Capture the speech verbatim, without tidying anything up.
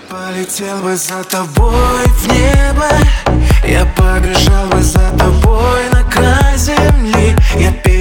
полетел бы за тобой в небо, я побежал бы за тобой на край земли. Я